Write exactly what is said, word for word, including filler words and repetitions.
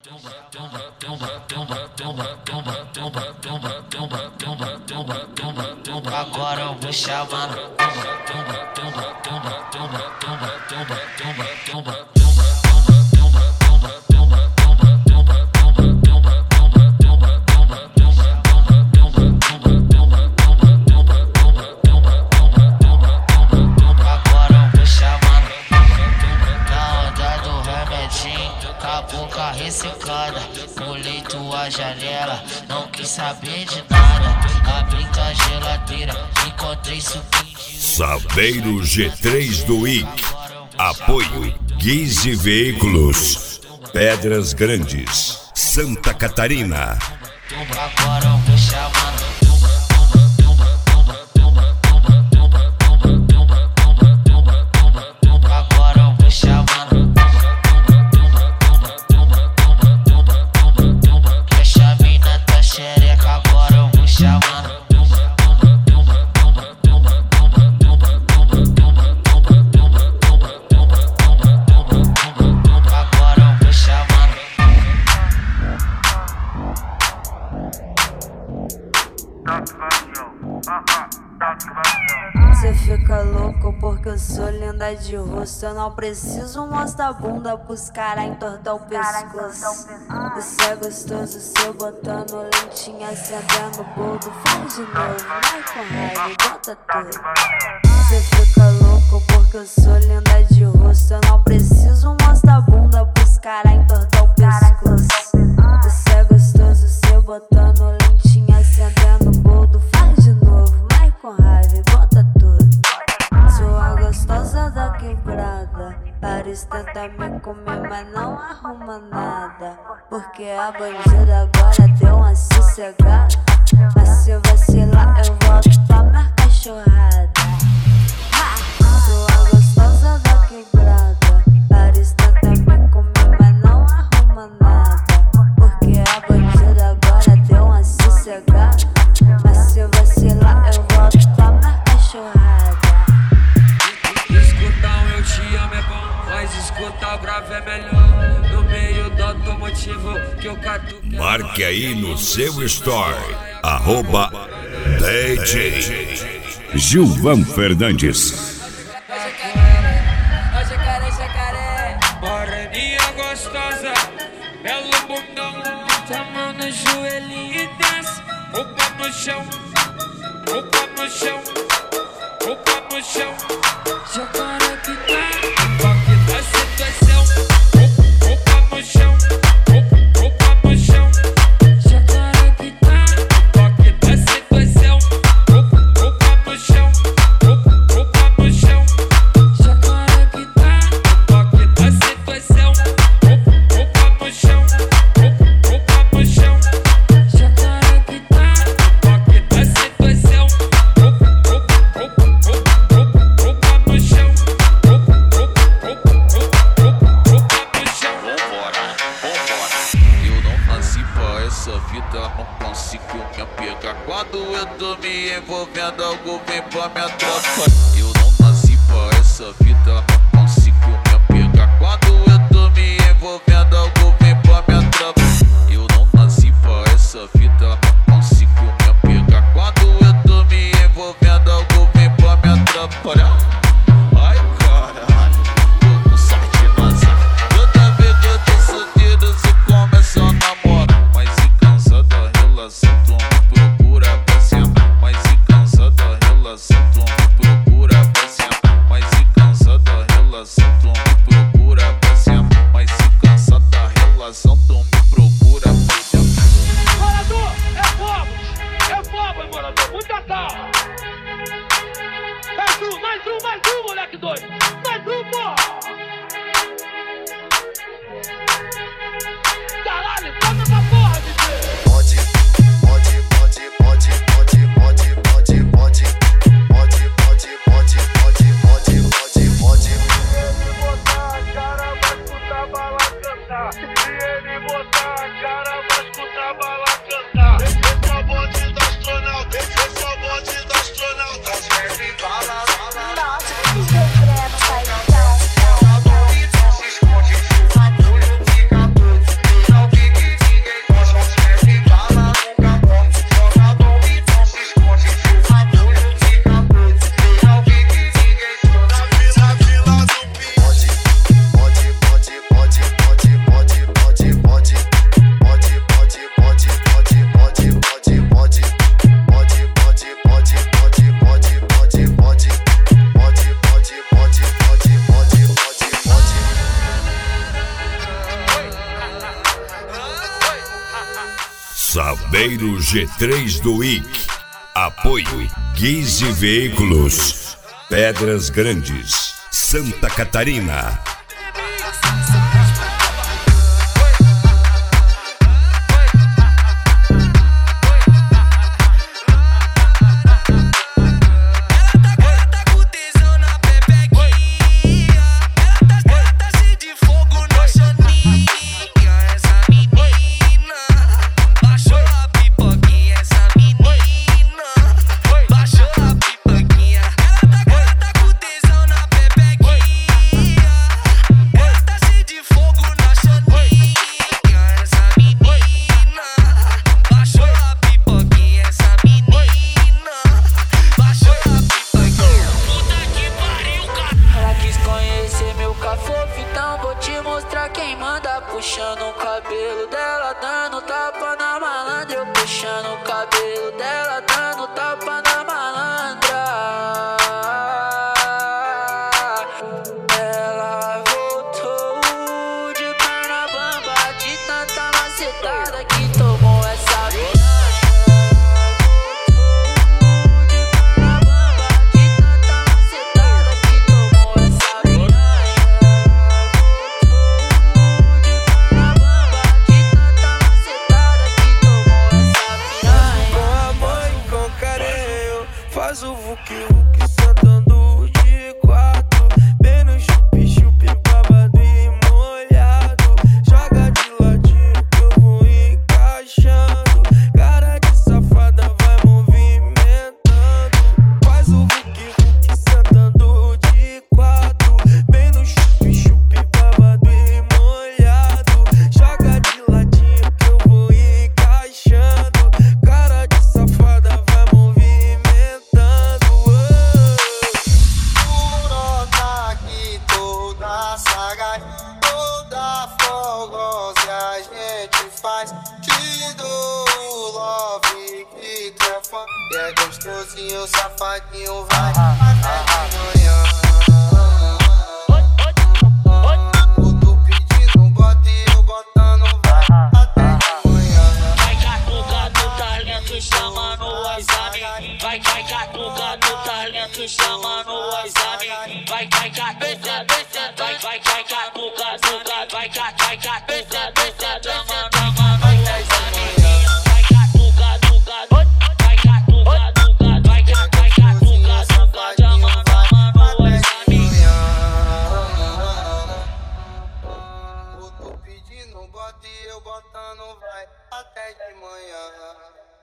Agora eu vou chamar. Boca ressecada, pulei tua janela, não quis saber de nada. Abri tua geladeira, encontrei suquinho de... Saveiro G três do I C. Apoio Guise Veículos, Pedras Grandes, Santa Catarina. Agora eu vou chamar. Cê fica louco porque eu sou linda de rosto. Eu não preciso mostrar a bunda pros caras entortar o pescoço. Isso é gostoso, cê botando lentinha, acendendo o boldo. Faz de novo, vai com raiva e bota tudo. Cê fica louco porque eu sou linda de rosto. Eu não preciso mostrar a bunda pros caras entortar o pescoço. Isso é gostoso, cê botando lentinha, acendendo o boldo. Faz de novo, vai com raiva e bota tudo. Sou a gostosa da quebrada. Paris tenta me comer, mas não arruma nada. Porque a bandida agora deu uma sossegada. Mas se vacilar eu volto pra minha cachorrada. Sou a gostosa da quebrada. Paris tenta me comer, mas não arruma nada. Porque a bandida agora deu uma sossegada. Mas se vacilar eu volto pra minha cachorrada. Escutar um eu te amo é bom, mas escutar bravo é melhor. No meio do automotivo que eu catuque. Marque aí no seu story, arroba D J Gilvan Fernandes. Jacaré, jacaré, moreninha gostosa, belo bundão, tá mão no joelhinho e desce, o pé no chão, o pé no chão, o pé no chão. Jacaré que tá, o toque da situação, o, o pé no chão, o, o pé no chão. Jacaré que tá, o toque da situação, o, o pé no chão, o, o pé no chão. Jacaré que tá, o toque da situação, o, o pé no chão, o, o pé no chão. Jacaré que tá, o toque da situação, o, o, o, o, o, o pé no chão, o, o, o, o, o, o pé no chão. Vambora, vambora. Eu não nasci pra essa vida, não consigo me apegar. Quando eu tô me envolvendo, algo vem pra minha tropa. Eu não nasci pra essa vida, não consigo me apegar. Quando eu tô me envolvendo, algo vem pra minha tropa. Eu não nasci pra essa vida, não consigo me apegar. Quando eu tô me envolvendo, algo vem pra minha tropa. Olha. Ai caralho, tô com sorte no azar. Toda vez que eu tô solteiro, cê começa a namorar. Mas se cansa da relação, tu me procura pra se amar. Mas se cansa da relação, tu me procura pra se amar. Mas se cansa da relação, tu me procura pra se amar. Mas se cansa da relação, tu me procura pra se amar. Morador, é fogo, é fogo, morador, muita calma. Mais um, mais um, mais um, moleque doido. Mais um, porra. Caralho, toca essa porra, D J. Pode, pode, pode, pode, pode, pode, pode, pode, pode, pode, pode, pode, pode, pode, pode. Se ele botar a cara, vai escutar a bala cantar. Se ele botar a cara, vai escutar a bala cantar. Esse é o bonde do astronauta, esse é o bonde do astronauta. Serve bala, bala. Nossa, que secreto, paizão. Se esconde, o bagulho fica doido. Saveiro G três do I C. Apoio Guise Veículos, Pedras Grandes, Santa Catarina. Quem manda puxando o cabelo dela, dando tapa na malandra. Eu puxando o cabelo dela, dando tapa na malandra. Ela voltou de perna bamba, de tanta macetada que tomou essa piranha. Faz o vuki vuki sentando de quatro, bem no chupi chupi babado e molhado. Joga de ladinho que eu vou encaixando, cara de safada vai movimentando. Faz o vuki vuki sentando de quatro, bem no chupi chupi babado e molhado. Joga de ladinho que eu vou encaixando, cara de safada vai movimentando. Toda fogosa a gente faz. Te dou o love que tu é fã. E é gostosinho, safadinho, vai até de manhã. O tu pedindo bota e eu botando vai até de manhã. Vai catuca do talento, chama no WhatsApp. Vai, vai catuca do talento, chama no WhatsApp. Vai, vai catuca, vai, vai, vai catuca, tuca, vai, vai, vai catuca, tuca, dama, dama, vai, vai catuca, tuca, vai catuca, tuca, vai, vai catuca, tuca, dama, dama, no WhatsApp. O tu pedindo bota e eu botando vai até de manhã.